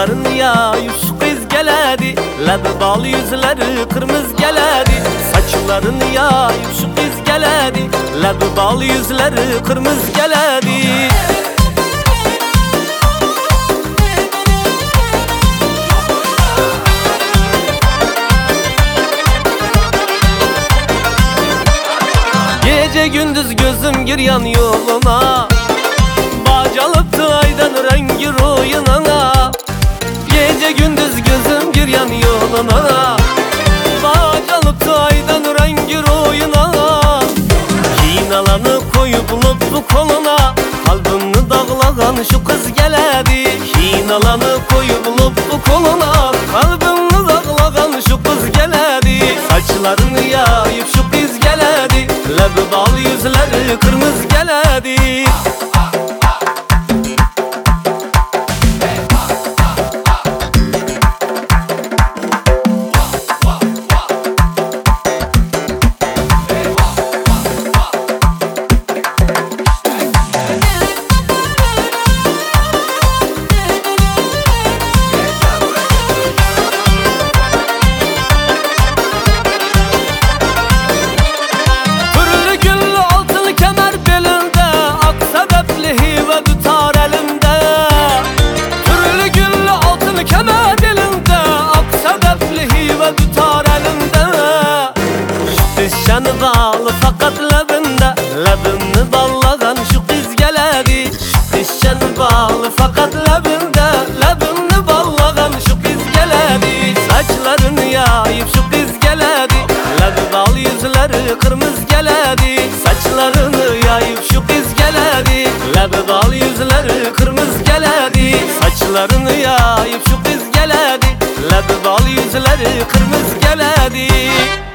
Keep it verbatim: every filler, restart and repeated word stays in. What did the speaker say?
Saçlarını yayıp şu kız geledi, lebi bal yüzleri kırmızı geledi. Saçlarını yayıp şu kız geledi, lebi bal yüzleri kırmızı geledi. Gece gündüz gözüm giryan yoluna, bacalıptı aydan rengi ruyuna. Gece gündüz gözüm giryan yoluna, bacalıptı aydan rengi ruyuna. Hinalanı koyup bulup koluna, kalbimni dağlagan şu kız geledi. Hinalanı koyup bulup koluna, kalbimni dağlagan şu kız geledi. Saçlarını yayıp şu kız geledi, lebi bal yüzleri kırmızı geledi. Şişəni bağlı fakat lebinde, lebini ballagan şu kız geledi. Şişəni bağlı fakat lebinde, lebini ballagan şu kız geledi. Saçlarını yayıp şu kız geledi, lebi bal yüzleri kırmızı geledi. Saçlarını yayıp şu kız geledi, lebi bal yüzleri kırmızı geledi. Saçlarını yayıp şu kız geledi, lebi bal yüzleri kırmızı geledi.